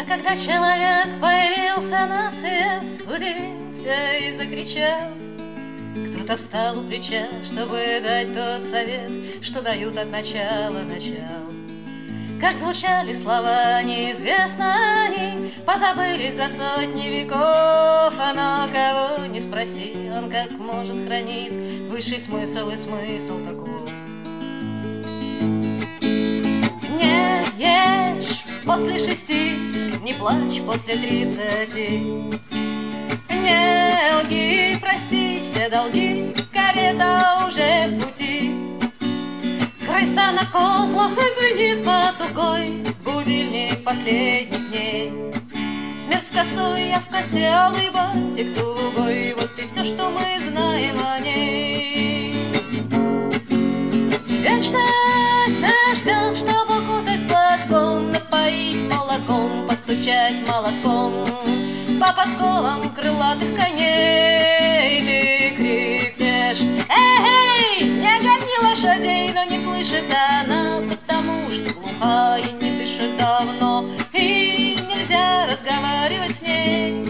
когда человек появился на свет, удивился и закричал. Кто-то встал у плеча, чтобы дать тот совет, что дают от начала начал. Как звучали слова, неизвестно они, позабылись за сотни веков. Но кого не спроси, он как может хранит высший смысл, и смысл таков. Не ешь после 6, не плачь после 30. Не лги, прости все долги, карета уже в пути. Крыса на козлах звенит под тугой, будильник последних дней. Смерть с косой, я в косе, алый бантик тугой, вот и все, что мы знаем о ней. Вечность нас ждет, чтобы укутать платком, напоить молоком, постучать молотком по подковам крылатых коней. Ты крикнешь: эй, не гони лошадей, но не слышит она, потому что глуха и не дышит давно, и нельзя разговаривать с ней.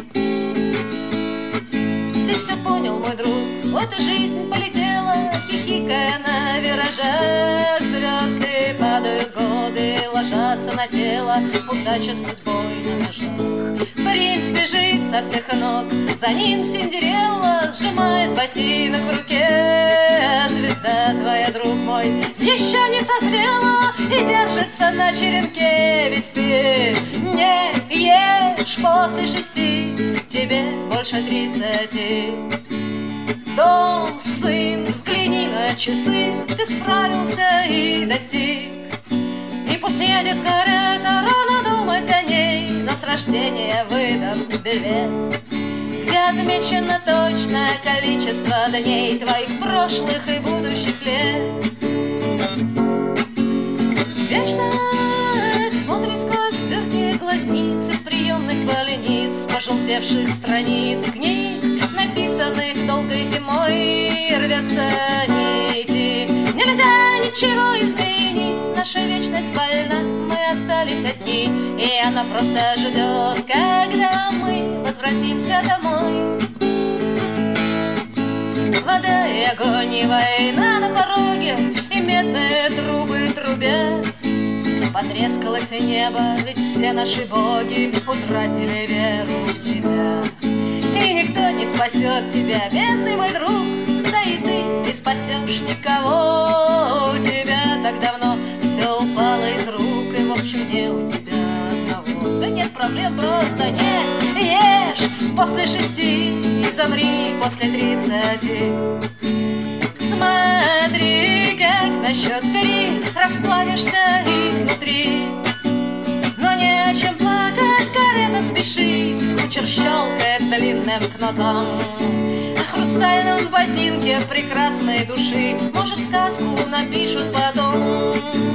Ты все понял, мой друг, вот и жизнь полетела, хихикая на виражах. Звезды падают, годы ложатся на тело, удача с судьбой на ножах. Принц бежит со всех ног, за ним Синдерелла сжимает ботинок в руке. Звезда твоя, друг мой, еще не созрела и держится на черенке. Ведь ты не ешь после 6, тебе больше 30. Дом, сын, взгляни на часы, ты справился и достиг. И пусть едет карета, рано думать о ней, но с рождения выдам билет, где отмечено точное количество дней твоих прошлых и будущих лет. Вечность смотрит сквозь дырки глазниц из приемных больниц, пожелтевших страниц книг, написанных долгой зимой, рвется нити. Нельзя ничего изменить, наша вечность больна, мы остались одни, и она просто ждет, когда мы возвратимся домой. Вода и огонь, и война на пороге, и медные трубы трубят. Потрескалось небо, ведь все наши боги утратили веру в себя. И никто не спасет тебя, бедный мой друг, да и ты не спасешь никого. У тебя так давно все упало из рук, и в общем не у тебя одного. Да нет проблем, просто не ешь после 6 и замри после 30. Смотри, как на счет 3 расплавишься изнутри. Но не о чем плакать, карета спешит, кучер щелкает длинным кнутом. На хрустальном ботинке прекрасной души, может, сказку напишут потом.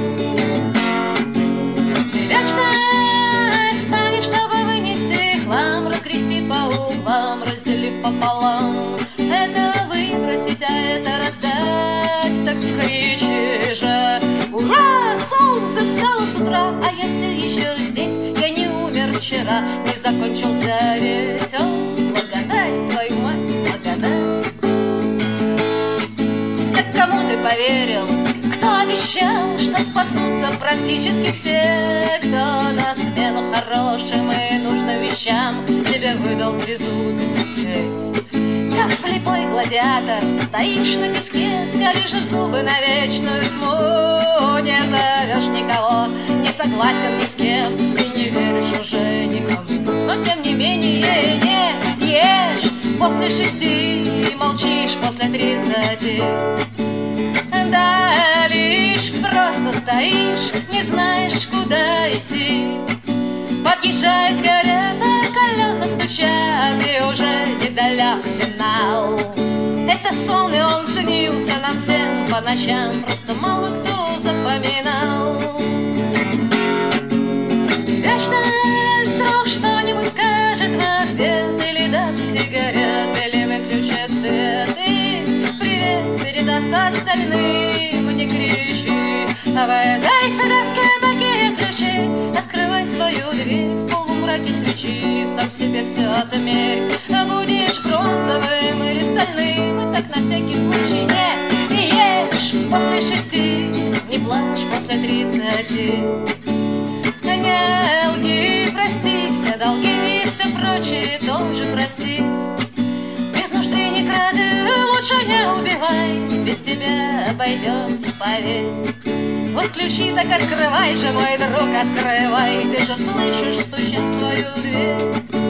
Вечность станет, чтобы вынести хлам, разгрести по углам, разделив пополам. Это выбросить, а это раздать, так кричи же: ура! Солнце встало с утра, а я все еще здесь, я не умер вчера, не закончился весь. О, благодать, твою мать, благодать! Так кому ты поверил? Кто обещал, что спасутся практически все? Кто на смену хорошим и нужным вещам тебе выдал трезубец и сеть? Как слепой гладиатор стоишь на песке, скалишь зубы на вечную тьму. Не зовешь никого, не согласен ни с кем и не веришь уже никому. Но тем не менее не ешь после 6 и молчишь после 30. Да лишь просто стоишь, не знаешь, куда идти. Подъезжает карета, колеса стучат, и уже недалек финал. Это сон, и он снился нам всем по ночам, просто мало кто запоминал. Вечность вдруг что-нибудь скажет в ответ, или даст сигарет, или выключит свет, и привет передаст остальным. Не кричи, а выдай связки такие ключи, открывай свою дверь в полумраке сам себе все отмерь. Будешь бронзовым или стальным, так на всякий случай не ешь после 6, не плачь после 30. Не лги, прости, все долги и все прочее тоже прости. Без нужды не кради, лучше не убивай, без тебя обойдется, поверь. Вот ключи так открывай же, мой друг, открывай, ты же слышишь, стучат в твою дверь.